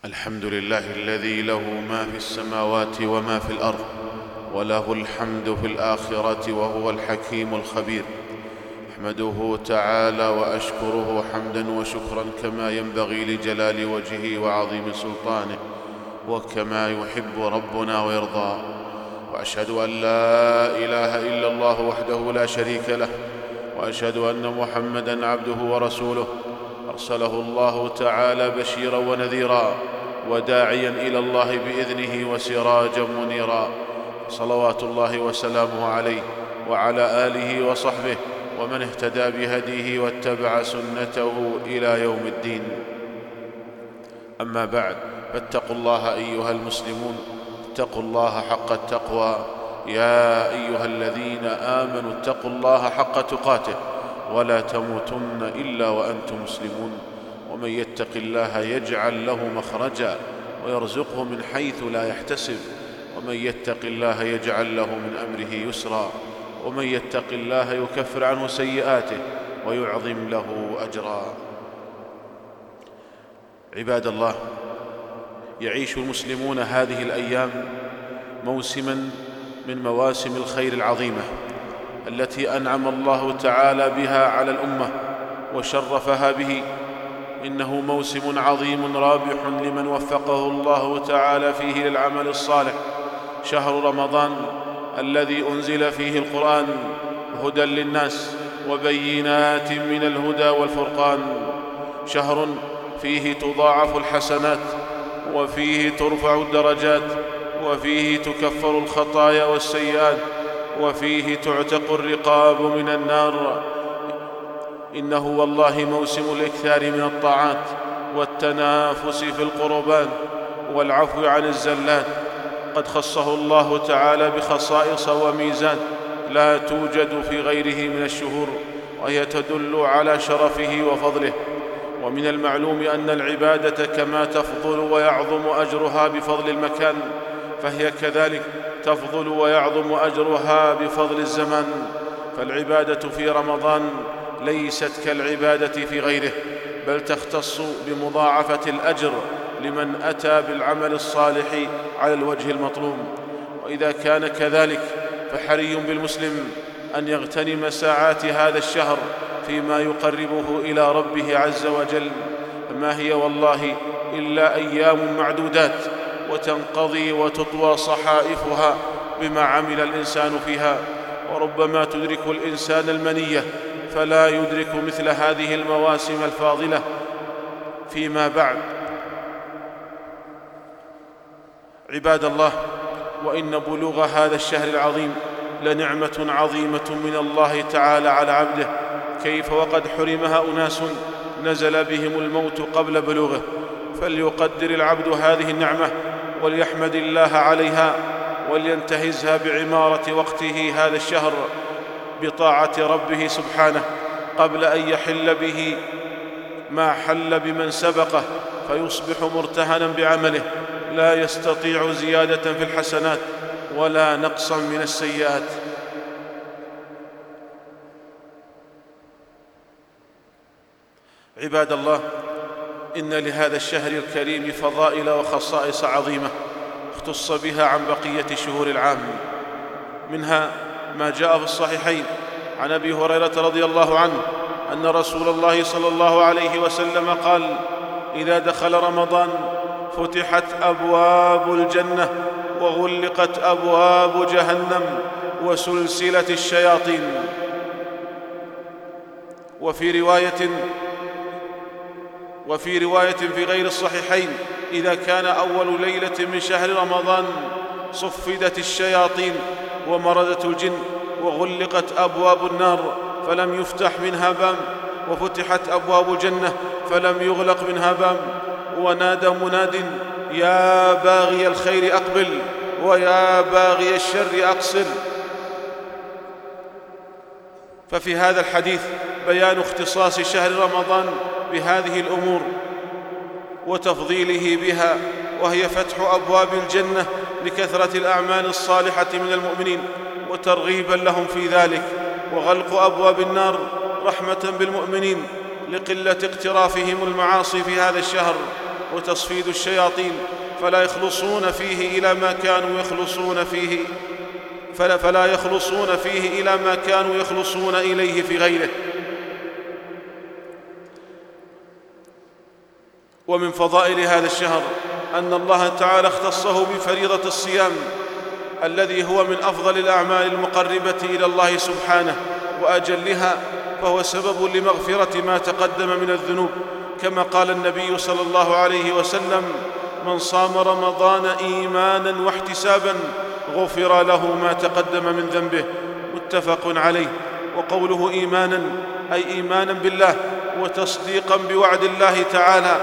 الحمد لله الذي له ما في السماوات وما في الأرض، وله الحمد في الآخرة، وهو الحكيم الخبير. أحمده تعالى وأشكره حمدا وشكرا كما ينبغي لجلال وجهه وعظيم سلطانه، وكما يحب ربنا ويرضى. وأشهد أن لا إله إلا الله وحده لا شريك له، وأشهد أن محمدًا عبده ورسوله، أرسله الله تعالى بشيرا ونذيرا، وداعيا إلى الله بإذنه وسراجا منيرا. صلوات الله وسلامه عليه وعلى آله وصحبه ومن اهتدى بهديه واتبع سنته إلى يوم الدين. أما بعد، فاتقوا الله أيها المسلمون، اتقوا الله حق التقوى. يا أيها الذين آمنوا اتقوا الله حق تقاته ولا تموتن إلا وأنتم مسلمون. ومن يتق الله يجعل له مخرجا ويرزقه من حيث لا يحتسب، ومن يتق الله يجعل له من أمره يسرا، ومن يتق الله يكفر عنه سيئاته ويعظم له أجرا. عباد الله، يعيش المسلمون هذه الأيام موسماً من مواسم الخير العظيمة التي أنعم الله تعالى بها على الأمة وشرفها به. إنه موسم عظيم رابح لمن وفقه الله تعالى فيه للعمل الصالح. شهر رمضان الذي أنزل فيه القرآن هدى للناس وبينات من الهدى والفرقان. شهر فيه تضاعف الحسنات، وفيه ترفع الدرجات، وفيه تكفر الخطايا والسيئات، وفيه تعتق الرقاب من النار. إنه والله موسم الإكثار من الطاعات والتنافس في القربات والعفو عن الزلات. قد خصه الله تعالى بخصائص وميزات لا توجد في غيره من الشهور، وهي تدل على شرفه وفضله. ومن المعلوم أن العبادة كما تفضل ويعظم أجرها بفضل المكان، فهي كذلك تفضل ويعظم أجرها بفضل الزمان. فالعبادة في رمضان ليست كالعبادة في غيره، بل تختص بمضاعفة الأجر لمن أتى بالعمل الصالح على الوجه المطلوب. وإذا كان كذلك، فحري بالمسلم أن يغتنم ساعات هذا الشهر فيما يقربه إلى ربه عز وجل. فما هي والله إلا أيام معدودات، وتنقضي وتطوى صحائفها بما عمل الإنسان فيها. وربما تدرك الإنسان المنية فلا يدرك مثل هذه المواسم الفاضلة فيما بعد. عباد الله، وإن بلوغ هذا الشهر العظيم لنعمة عظيمة من الله تعالى على عبده. كيف وقد حرمها أناس نزل بهم الموت قبل بلوغه. فليقدر العبد هذه النعمة وليحمد الله عليها، ولينتهزها بعمارة وقته هذا الشهر بطاعة ربه سبحانه قبل أن يحل به ما حل بمن سبقه، فيصبح مرتهنا بعمله لا يستطيع زيادة في الحسنات ولا نقصا من السيئات. عباد الله، إن لهذا الشهر الكريم فضائل وخصائص عظيمة اختص بها عن بقية شهور العام. منها ما جاء في الصحيحين عن أبي هريرة رضي الله عنه أن رسول الله صلى الله عليه وسلم قال: إذا دخل رمضان فتحت أبواب الجنة وغلقت أبواب جهنم وسلسلة الشياطين. وفي رواية في غير الصحيحين: إذا كان أول ليلة من شهر رمضان صفدت الشياطين ومردت الجن وغلقت أبواب النار فلم يفتح منها باب، وفتحت أبواب الجنة فلم يغلق منها باب. ونادى مناد: يا باغي الخير أقبل، ويا باغي الشر أقصر. ففي هذا الحديث بيان اختصاص شهر رمضان بهذه الأمور وتفضيله بها، وهي فتح أبواب الجنة لكثرة الأعمال الصالحة من المؤمنين وترغيبا لهم في ذلك، وغلق أبواب النار رحمة بالمؤمنين لقلة اقترافهم المعاصي في هذا الشهر وتصفيد الشياطين، فلا يخلصون فيه إلى ما كانوا يخلصون إليه في غيره. ومن فضائل هذا الشهر أن الله تعالى اختصه بفريضة الصيام الذي هو من أفضل الأعمال المقربة إلى الله سبحانه وأجلها، فهو سبب لمغفرة ما تقدم من الذنوب، كما قال النبي صلى الله عليه وسلم: من صام رمضان إيمانا واحتسابا غفر له ما تقدم من ذنبه، متفق عليه. وقوله إيمانا أي إيمانا بالله وتصديقا بوعد الله تعالى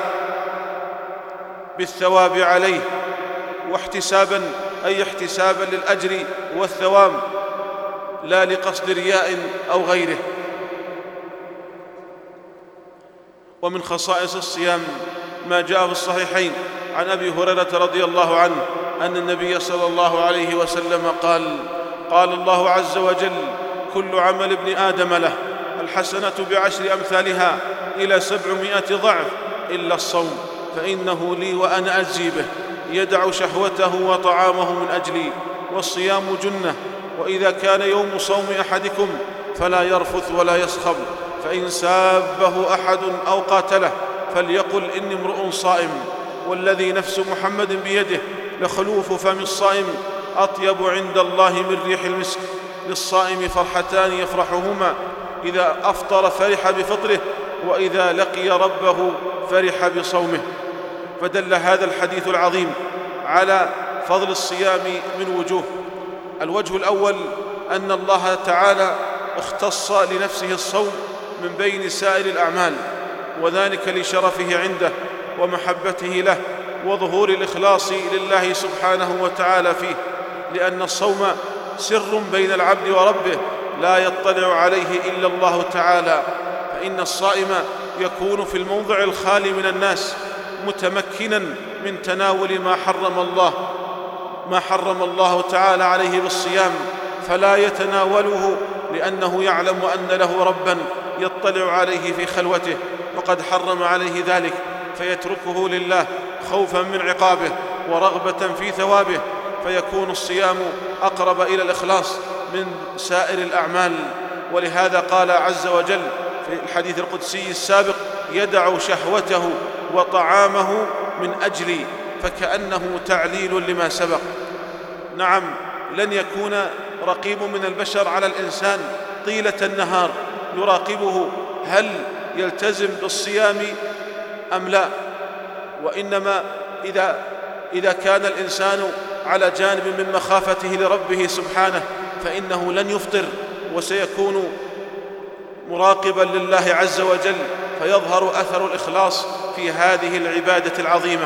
بالثواب عليه، واحتسابا أي احتسابا للأجر والثواب لا لقصد رياء أو غيره. ومن خصائص الصيام ما جاء في الصحيحين عن أبي هريرة رضي الله عنه أن النبي صلى الله عليه وسلم قال الله عز وجل: كل عمل ابن آدم له، الحسنة بعشر أمثالها إلى 700 ضعف إلا الصوم فإنه لي وأنا أجزي به، يدع شهوته وطعامه من أجلي، والصيام جنة، وإذا كان يوم صوم أحدكم فلا يرفث ولا يسخب، فإن سابه أحد أو قاتله فليقل إني امرؤ صائم، والذي نفس محمد بيده لخلوف فم الصائم أطيب عند الله من ريح المسك. للصائم فرحتان يفرحهما: إذا أفطر فرح بفطره، وإذا لقي ربه فرح بصومه. فدل هذا الحديث العظيم على فضل الصيام من وجوه. الوجه الأول أن الله تعالى اختص لنفسه الصوم من بين سائر الأعمال، وذلك لشرفه عنده ومحبته له وظهور الإخلاص لله سبحانه وتعالى فيه، لأن الصوم سر بين العبد وربه لا يطلع عليه إلا الله تعالى، فإن الصائم يكون في الموضع الخالي من الناس متمكنا من تناول ما حرم الله تعالى عليه بالصيام، فلا يتناوله لأنه يعلم أن له ربا يطلع عليه في خلوته وقد حرم عليه ذلك، فيتركه لله خوفا من عقابه ورغبة في ثوابه، فيكون الصيام أقرب إلى الإخلاص من سائر الأعمال. ولهذا قال عز وجل في الحديث القدسي السابق: يدع شهوته وطعامه من أجلي، فكأنه تعليل لما سبق. نعم، لن يكون رقيب من البشر على الإنسان طيلة النهار يراقبه هل يلتزم بالصيام أم لا، وإنما إذا كان الإنسان على جانب من مخافته لربه سبحانه فإنه لن يفطر، وسيكون مراقبا لله عز وجل، فيظهر أثر الإخلاص في هذه العبادة العظيمة.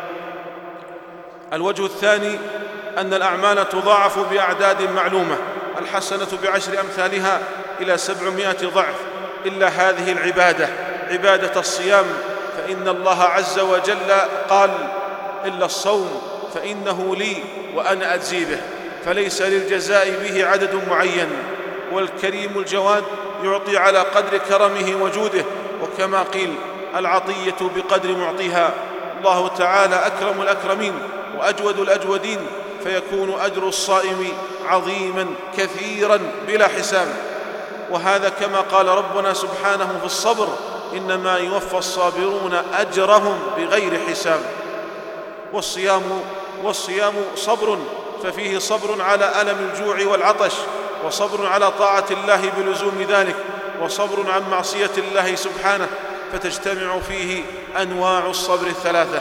الوجه الثاني أن الأعمال تضاعف بأعداد معلومة، الحسنة بعشر أمثالها إلى 700 ضعف، إلا هذه العبادة، عبادة الصيام، فإن الله عز وجل قال: إلا الصوم فإنه لي وأنا أجزي به، فليس للجزاء به عدد معين، والكريم الجواد يعطي على قدر كرمه وجوده، وكما قيل: العطية بقدر معطيها. الله تعالى أكرم الأكرمين وأجود الأجودين، فيكون أجر الصائم عظيما كثيرا بلا حساب. وهذا كما قال ربنا سبحانه في الصبر: إنما يوفى الصابرون أجرهم بغير حساب. والصيام صبر، ففيه صبر على ألم الجوع والعطش، وصبر على طاعة الله بلزوم ذلك، وصبر عن معصية الله سبحانه، فتجتمع فيه أنواع الصبر الثلاثة.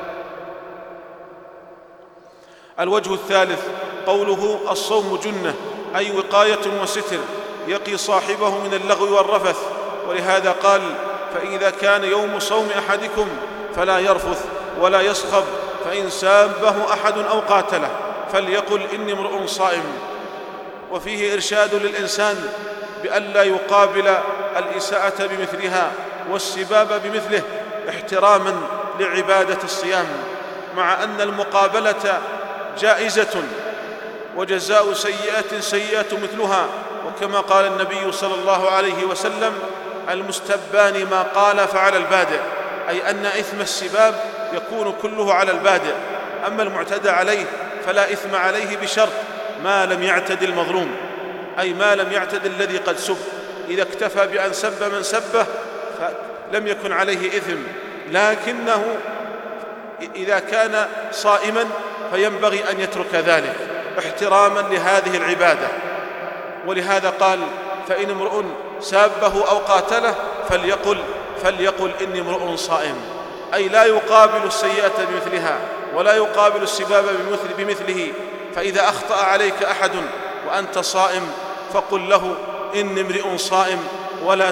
الوجه الثالث قوله: الصوم جنة، أي وقاية وستر يقي صاحبه من اللغو والرفث. ولهذا قال: فإذا كان يوم صوم أحدكم فلا يرفث ولا يصخب، فإن سابه أحد أو قاتله فليقل إني امرؤ صائم. وفيه إرشاد للإنسان بألا يقابل الإساءة بمثلها والسباب بمثله، احتراما لعبادة الصيام، مع أن المقابلة جائزة، وجزاء سيئة سيئة مثلها، وكما قال النبي صلى الله عليه وسلم: المستبان ما قال فعل البادئ، أي أن إثم السباب يكون كله على البادئ، أما المعتدى عليه فلا إثم عليه بشرط ما لم يعتد المظلوم، أي ما لم يعتد الذي قد سب. إذا اكتفى بأن سب من سبه فلم يكن عليه إثم، لكنه إذا كان صائما فينبغي أن يترك ذلك احتراما لهذه العبادة. ولهذا قال: فإن امرؤ سابه أو قاتله فليقل إني امرؤ صائم، أي لا يقابل السيئة بمثلها ولا يقابل السباب بمثله. فإذا أخطأ عليك أحد وأنت صائم فقل له إني امرئ صائم، ولا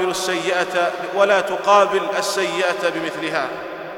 تقابل السيئة بمثلها.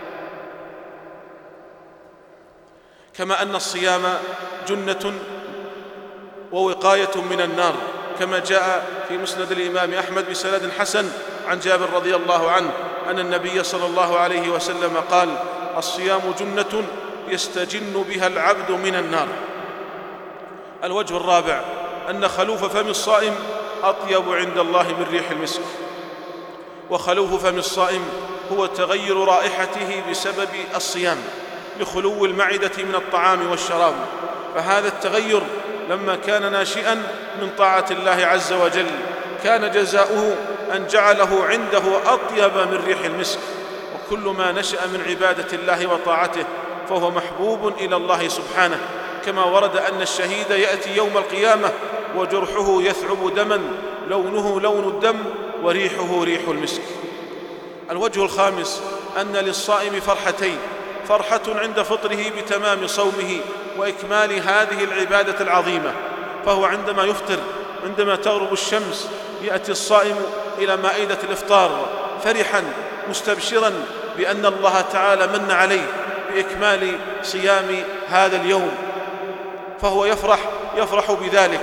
كما أن الصيام جنة ووقاية من النار، كما جاء في مسند الإمام أحمد بسند حسن عن جابر رضي الله عنه أن النبي صلى الله عليه وسلم قال: الصيام جنة يستجن بها العبد من النار. الوجه الرابع أن خلوف فم الصائم أطيب عند الله من ريح المسك. وخلوف فم الصائم هو تغير رائحته بسبب الصيام لخلو المعدة من الطعام والشراب، فهذا التغير لما كان ناشئا من طاعة الله عز وجل كان جزاؤه أن جعله عنده أطيب من ريح المسك. وكل ما نشأ من عبادة الله وطاعته فهو محبوب إلى الله سبحانه، كما ورد أن الشهيد يأتي يوم القيامة وجرحه يثعب دما لونه لون الدم وريحه ريح المسك. الوجه الخامس أن للصائم فرحتين: فرحة عند فطره بتمام صومه وإكمال هذه العبادة العظيمة، فهو عندما يفطر عندما تغرب الشمس يأتي الصائم إلى مائدة الإفطار فرحا مستبشرا بأن الله تعالى من عليه بإكمال صيام هذا اليوم، فهو يفرح بذلك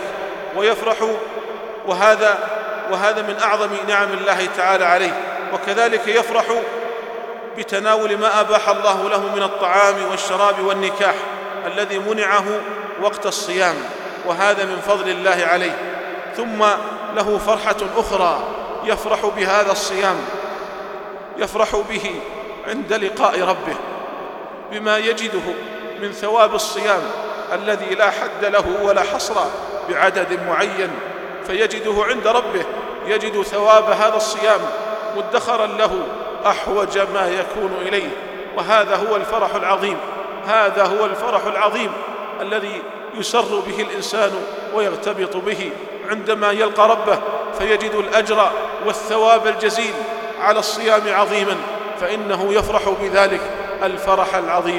وهذا من أعظم نعم الله تعالى عليه. وكذلك يفرح بتناول ما أباح الله له من الطعام والشراب والنكاح الذي منعه وقت الصيام، وهذا من فضل الله عليه. ثم له فرحة أخرى يفرح بهذا الصيام، يفرح به عند لقاء ربه بما يجده من ثواب الصيام الذي لا حد له ولا حصر بعدد معين، فيجده عند ربه، يجد ثواب هذا الصيام مدخرا له أحوج ما يكون إليه. وهذا هو الفرح العظيم، هذا هو الفرح العظيم الذي يسر به الإنسان ويغتبط به عندما يلقى ربه فيجد الأجر والثواب الجزيل على الصيام عظيما، فإنه يفرح بذلك الفرح العظيم.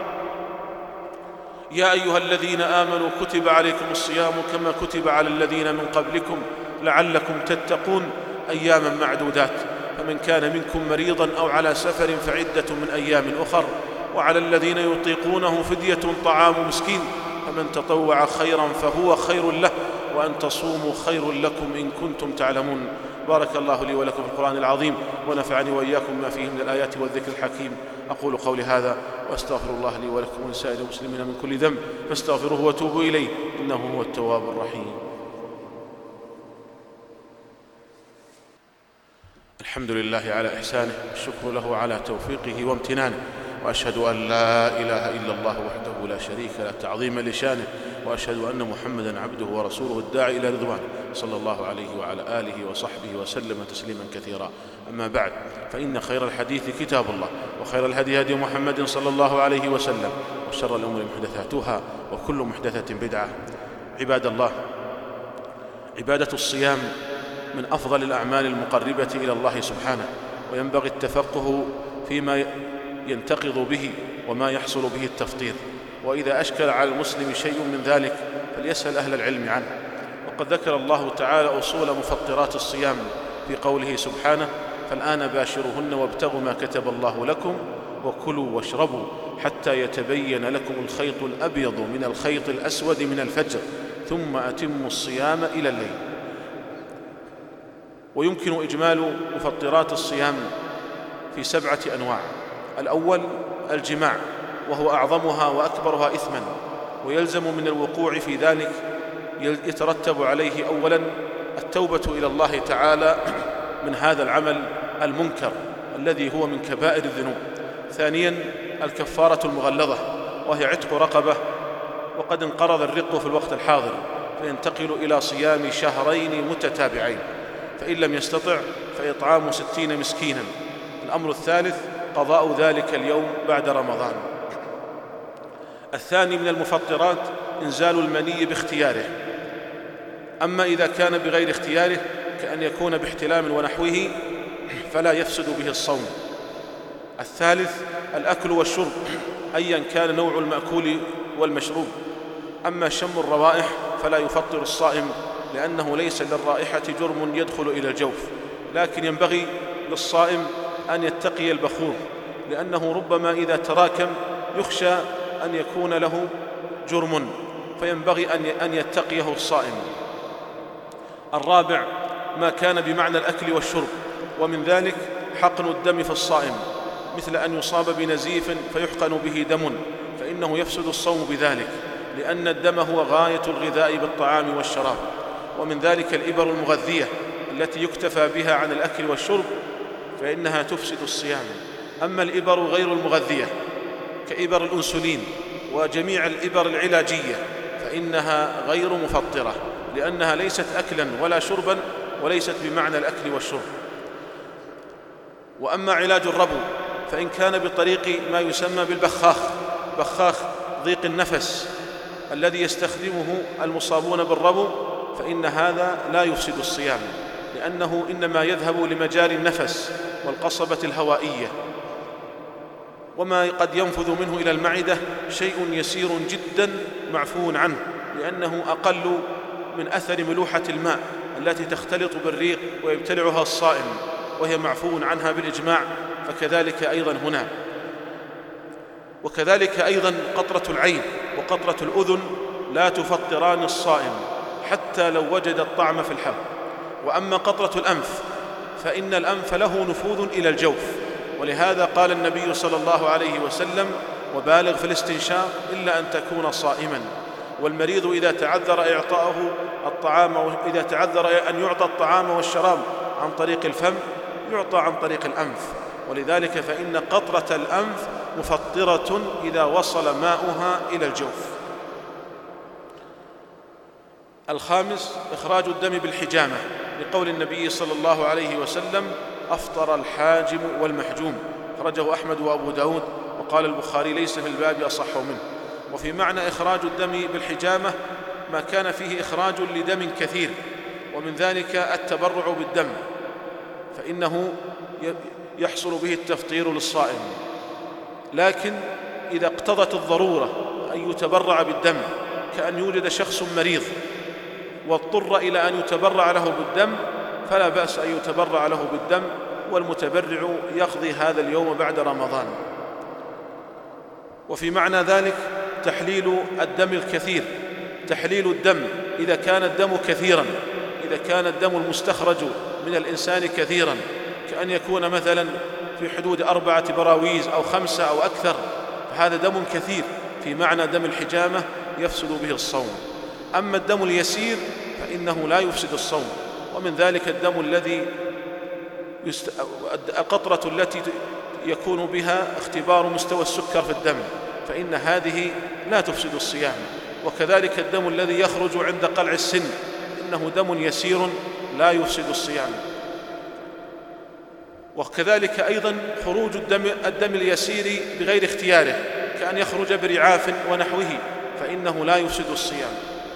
يا أيها الذين آمنوا كتب عليكم الصيام كما كتب على الذين من قبلكم لعلكم تتقون أياما معدودات، فمن كان منكم مريضا أو على سفر فعدة من أيام أخر، وعلى الذين يطيقونه فدية طعام مسكين، فمن تطوع خيرا فهو خير له، وأن تصوموا خير لكم إن كنتم تعلمون. بارك الله لي ولكم في القرآن العظيم، ونفعني وإياكم ما فيه من الآيات والذكر الحكيم. أقول قولي هذا وأستغفر الله لي ولكم ولسائر المسلمين من كل ذنب، فاستغفروه وتوبوا إليه إنه هو التواب الرحيم. الحمد لله على إحسانه، والشكر له على توفيقه وامتنانه، وأشهد أن لا إله إلا الله وحده لا شريك له تعظيما لشانه، وأشهد أن محمدًا عبده ورسوله الداعي إلى رضوانه صلى الله عليه وعلى آله وصحبه وسلم تسليما كثيرا. أما بعد، فإن خير الحديث كتاب الله، وخير الهدي هدي محمد صلى الله عليه وسلم، وشر الأمور محدثاتها، وكل محدثة بدعة. عباد الله، عبادة الصيام من أفضل الأعمال المقربة إلى الله سبحانه، وينبغي التفقه فيما ينتقض به وما يحصل به التفطير، وإذا أشكل على المسلم شيء من ذلك فليسأل أهل العلم عنه. وقد ذكر الله تعالى أصول مفطرات الصيام في قوله سبحانه: فالآن باشروهن وابتغوا ما كتب الله لكم وكلوا واشربوا حتى يتبين لكم الخيط الأبيض من الخيط الأسود من الفجر ثم أتموا الصيام إلى الليل. ويمكن إجمال مفطرات الصيام في 7 أنواع. الأول الجماع، وهو أعظمها وأكبرها إثما، ويلزم من الوقوع في ذلك يترتب عليه أولا التوبة إلى الله تعالى من هذا العمل المنكر الذي هو من كبائر الذنوب، ثانيا الكفارة المغلظة، وهي عتق رقبة، وقد انقرض الرق في الوقت الحاضر، فينتقل إلى صيام شهرين متتابعين، فإن لم يستطع فإطعام 60 مسكينا. الأمر الثالث قضاء ذلك اليوم بعد رمضان. الثاني من المفطرات إنزال المني باختياره، أما إذا كان بغير اختياره كأن يكون باحتلام ونحوه فلا يفسد به الصوم. الثالث الأكل والشرب أيا كان نوع المأكول والمشروب، أما شم الروائح فلا يفطر الصائم، لأنه ليس للرائحة جرم يدخل إلى الجوف، لكن ينبغي للصائم أن يتقي البخور، لأنه ربما إذا تراكم يخشى أن يكون له جرم، فينبغي أن يتقيه الصائم. الرابع ما كان بمعنى الأكل والشرب، ومن ذلك حقن الدم في الصائم، مثل أن يصاب بنزيف فيحقن به دم، فإنه يفسد الصوم بذلك، لأن الدم هو غاية الغذاء بالطعام والشراب. ومن ذلك الإبر المغذية التي يكتفى بها عن الأكل والشرب، فإنها تفسد الصيام. أما الإبر غير المغذية كإبر الأنسولين وجميع الإبر العلاجية فإنها غير مفطرة، لأنها ليست أكلا ولا شربا، وليست بمعنى الأكل والشرب. وأما علاج الربو فإن كان بطريق ما يسمى بالبخاخ، بخاخ ضيق النفس الذي يستخدمه المصابون بالربو، فإن هذا لا يفسد الصيام، لأنه إنما يذهب لمجاري النفس والقصبة الهوائية، وما قد ينفذ منه إلى المعدة شيء يسير جدا معفو عنه، لأنه أقل من أثر ملوحة الماء التي تختلط بالريق ويبتلعها الصائم، وهي معفو عنها بالإجماع، فكذلك أيضا هنا. وكذلك أيضا قطرة العين وقطرة الأذن لا تفطران الصائم حتى لو وجد الطعم في الحلق. وأما قطرة الأنف فإن الأنف له نفوذ إلى الجوف، ولهذا قال النبي صلى الله عليه وسلم: وبالغ في الاستنشاق إلا أن تكون صائما. والمريض إذا تعذر إعطاؤه الطعام، إذا تعذر أن يعطى الطعام والشراب عن طريق الفم يعطى عن طريق الأنف، ولذلك فإن قطرة الأنف مفطرة إذا وصل ماؤها إلى الجوف. الخامس إخراج الدم بالحجامة، لقول النبي صلى الله عليه وسلم: أفطر الحاجم والمحجوم، خرجه أحمد وأبو داود، وقال البخاري: ليس في الباب أصح منه. وفي معنى إخراج الدم بالحجامة ما كان فيه إخراج لدم كثير، ومن ذلك التبرع بالدم، فإنه يحصل به التفطير للصائم. لكن إذا اقتضت الضرورة أن يتبرع بالدم، كأن يوجد شخص مريض واضطر إلى أن يتبرع له بالدم، فلا بأس أن يتبرع له بالدم، والمتبرع يقضي هذا اليوم بعد رمضان. وفي معنى ذلك تحليل الدم الكثير، تحليل الدم إذا كان الدم كثيرا، إذا كان الدم المستخرج من الإنسان كثيرا، كأن يكون مثلا في حدود 4 براويز أو 5 أو أكثر، فهذا دم كثير، في معنى دم الحجامة يفسد به الصوم. أما الدم اليسير فإنه لا يفسد الصوم، ومن ذلك الدم الذي القطرة التي يكون بها اختبار مستوى السكر في الدم، فإن هذه لا تفسد الصيام. وكذلك الدم الذي يخرج عند قلع السن، إنه دم يسير لا يفسد الصيام. وكذلك أيضا خروج الدم اليسير بغير اختياره، كأن يخرج برعاف ونحوه، فإنه لا يفسد الصيام.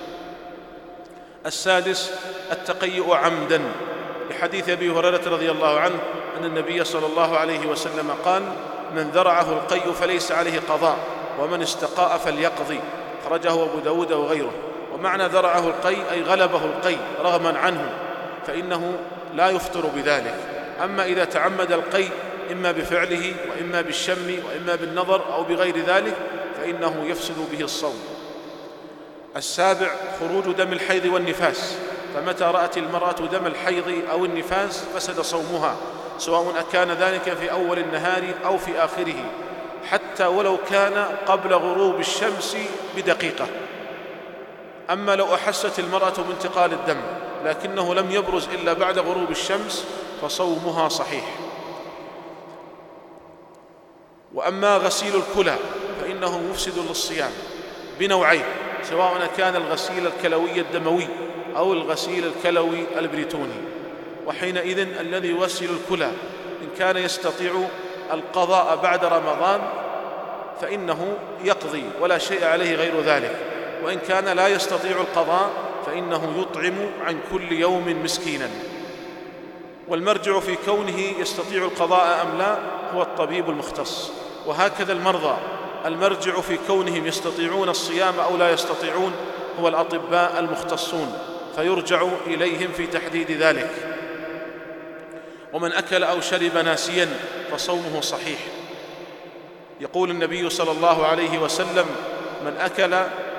السادس التقيؤ عمدا، لحديث أبي هريرة رضي الله عنه أن النبي صلى الله عليه وسلم قال: من ذرعه القيء فليس عليه قضاء، ومن استقاء فليقضي، خرجه أبو داود وغيره. ومعنى ذرعه القيء أي غلبه القيء رغما عنه، فإنه لا يفطر بذلك. أما إذا تعمد القيء إما بفعله وإما بالشم وإما بالنظر أو بغير ذلك، فإنه يفسد به الصوم. السابع خروج دم الحيض والنفاس، فمتى رأت المرأة دم الحيض أو النفاس فسد صومها، سواء أكان ذلك في أول النهار أو في آخره، حتى ولو كان قبل غروب الشمس بدقيقة. أما لو أحست المرأة بانتقال الدم لكنه لم يبرز إلا بعد غروب الشمس فصومها صحيح. وأما غسيل الكلى فإنه مفسد للصيام بنوعين، سواء كان الغسيل الكلوي الدموي أو الغسيل الكلوي البريتوني. وحينئذ الذي يغسل الكلى إن كان يستطيع القضاء بعد رمضان فإنه يقضي ولا شيء عليه غير ذلك، وإن كان لا يستطيع القضاء فإنه يطعم عن كل يوم مسكينا. والمرجع في كونه يستطيع القضاء أم لا هو الطبيب المختص، وهكذا المرضى المرجع في كونهم يستطيعون الصيام أو لا يستطيعون هو الأطباء المختصون، فيرجع إليهم في تحديد ذلك. ومن أكل أو شرب ناسيا فصومه صحيح. يقول النبي صلى الله عليه وسلم: من أكل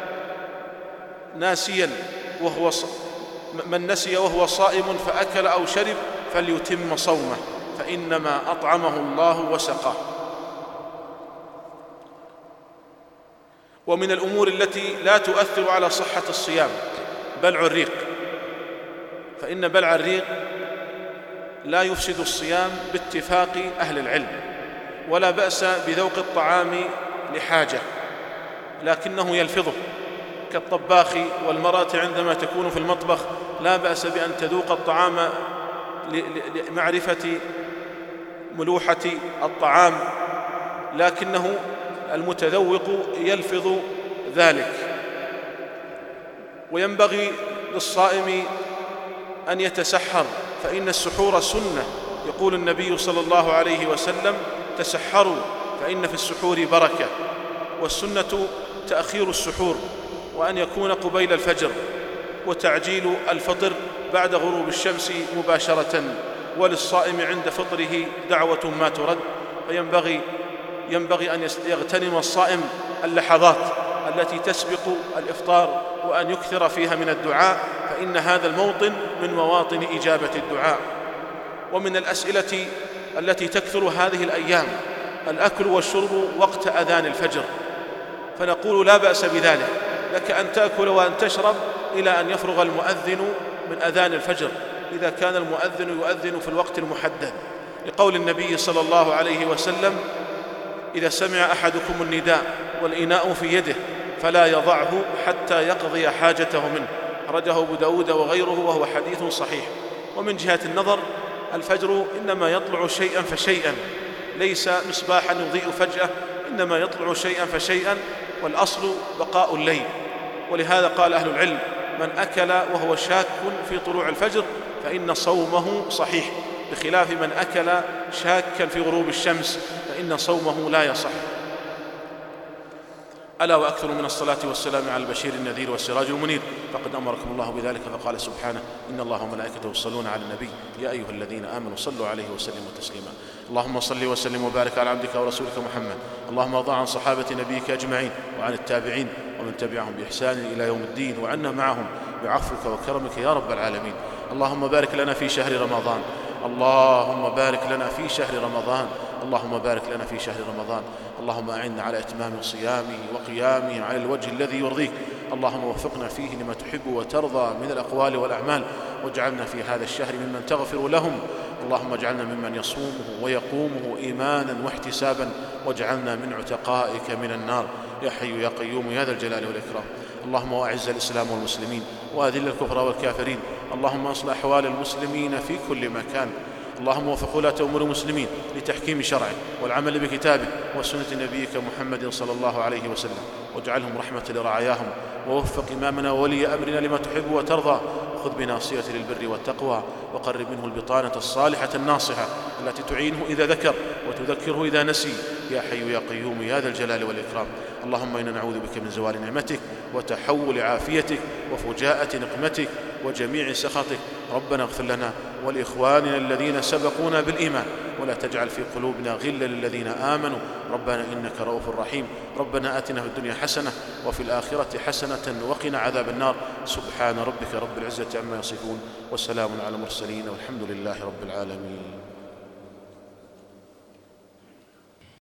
ناسيا من نسي وهو صائم فأكل أو شرب فليتم صومه فإنما أطعمه الله وسقاه. ومن الأمور التي لا تؤثر على صحة الصيام بلع الريق، فإن بلع الريق لا يفسد الصيام باتفاق أهل العلم، ولا بأس بذوق الطعام لحاجة لكنه يلفظه، كالطباخ والمرأة عندما تكون في المطبخ لا بأس بأن تذوق الطعام لمعرفة ملوحة الطعام، لكنه المتذوق يلفظ ذلك. وينبغي للصائم أن يتسحر، فإن السحور سنة. يقول النبي صلى الله عليه وسلم: تسحروا فإن في السحور بركة. والسنة تأخير السحور وأن يكون قبيل الفجر، وتعجيل الفطر بعد غروب الشمس مباشرة. وللصائم عند فطره دعوة ما ترد، فينبغي أن يغتنم الصائم اللحظات التي تسبق الإفطار وأن يكثر فيها من الدعاء، فإن هذا الموطن من مواطن إجابة الدعاء. ومن الأسئلة التي تكثر هذه الأيام الأكل والشرب وقت أذان الفجر، فنقول لا بأس بذلك، لك أن تأكل وأن تشرب إلى أن يفرغ المؤذن من أذان الفجر، إذا كان المؤذن يؤذن في الوقت المحدد، لقول النبي صلى الله عليه وسلم: إذا سمع أحدكم النداء والإناء في يده فلا يضعه حتى يقضي حاجته منه. أخرجه أبو داود وغيره وهو حديث صحيح. ومن جهة النظر الفجر إنما يطلع شيئا فشيئا، ليس مصباحا يضيء فجأة، إنما يطلع شيئا فشيئا، والأصل بقاء الليل. ولهذا قال أهل العلم: من أكل وهو شاك في طلوع الفجر فإن صومه صحيح، بخلاف من أكل شاكا في غروب الشمس فإن صومه لا يصح. ألا وأكثر من الصلاة والسلام على البشير النذير والسراج المنير، فقد أمركم الله بذلك فقال سبحانه: إن الله وملائكته يصلون على النبي يا أيها الذين آمنوا صلوا عليه وسلموا تسليما. اللهم صل وسلم وبارك على عبدك ورسولك محمد. اللهم ارض عن صحابة نبيك أجمعين وعن التابعين ومن تبعهم بإحسان إلى يوم الدين، وعنا معهم بعفوك وكرمك يا رب العالمين. اللهم بارك لنا في شهر رمضان، اللهم بارك لنا في شهر رمضان، اللهم بارك لنا في شهر رمضان. اللهم أعنا على إتمام صيامه وقيامه على الوجه الذي يرضيك. اللهم وفقنا فيه لما تحب وترضى من الأقوال والأعمال، واجعلنا في هذا الشهر ممن تغفر لهم. اللهم اجعلنا ممن يصومه ويقومه إيمانا واحتسابا، واجعلنا من عتقائك من النار يا حي يا قيوم يا ذا الجلال والإكرام. اللهم وأعز الإسلام والمسلمين وأذل الكفر والكافرين. اللهم أصلح أحوال المسلمين في كل مكان. اللهم وفق ولاة أمور المسلمين لتحكيم شرعه والعمل بكتابه وسنة نبيك محمد صلى الله عليه وسلم، واجعلهم رحمة لرعاياهم. ووفق إمامنا وولي أمرنا لما تحب وترضى، وخذ بناصيته للبر والتقوى، وقرب منه البطانة الصالحة الناصحة التي تعينه إذا ذكر وتذكره إذا نسي يا حي يا قيوم يا ذا الجلال والإكرام. اللهم إنا نعوذ بك من زوال نعمتك وتحول عافيتك وفجاءة نقمتك وجميع سخطك. ربنا اغفر لنا ولإخواننا الذين سبقونا بالإيمان، ولا تجعل في قلوبنا غلا للذين آمنوا ربنا إنك رؤوف رحيم. ربنا آتنا في الدنيا حسنة وفي الآخرة حسنة وقنا عذاب النار. سبحان ربك رب العزة عما يصفون، وسلام على المرسلين، والحمد لله رب العالمين.